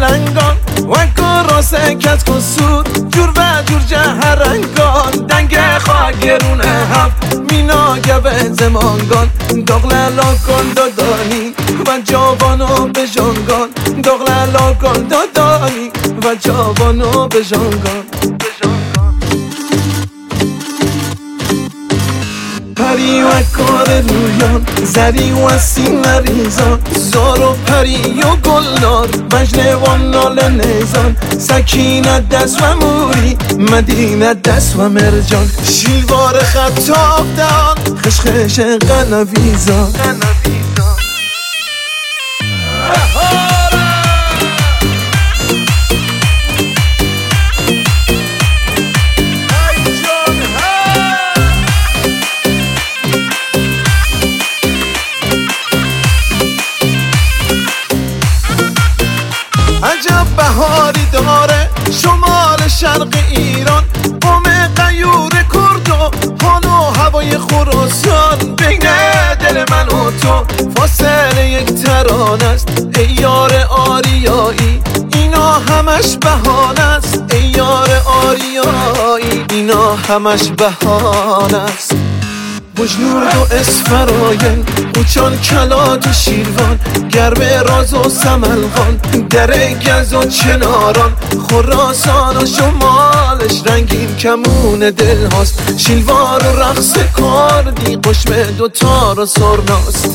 رنگان و کراس کس کسور جور و جور جهرنگان دنگ خاگرون هفت مینا گبه زمانگان داغلالا کن دادانی و جوانو به جانگان داغلالا کن دادانی و جوانو به جانگان پری و کار رویان زری و سین ریزان زار و پری و گلنار مجنه و نال نیزان سکینت دست و موری مدینه دست و مرجان شیلوار خطاب دان خشخش قنویزان عجب بهاری داره شمال شرق ایران بوم غیور کرد و حال و هوای خراسان بین دل من و تو فاصله یک ترانه است ای یار آریایی اینا همش بهانه است ای یار آریایی اینا همش بهانه است بجنورد و اسفراین قوچان کلات و شیروان گربه راز و سملغان دره گز و چناران خراسان و شمالش رنگین کمون دل هاست شیلوار و رقص کردی قشم دوتار و سرناست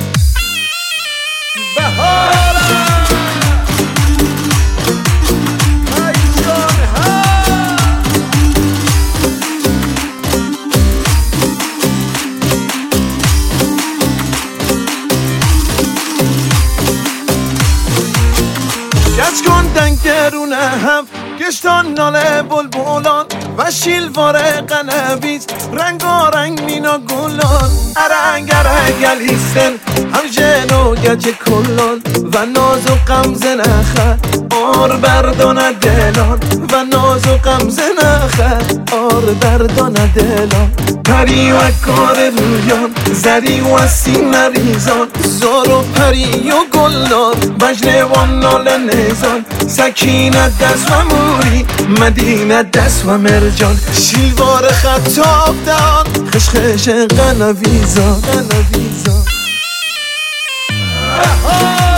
گچ کن دنگ درون هم گشتان ناله بلبلان و شیلوار قنویز رنگارنگ مینا گلان ارنگ ارنگلیستن هم جن و گچ کلان و ناز و غمزه نخه آر بردان دلان و ناز و غمزه نخه آر بردان دلان پری و کار رویان زری و سین ریزان زار و پری و گلنار مجنه و نال نیزان سکینت دست و موری مدینه دست و مرجان شیلوار خطاب دان خشخش قنویزان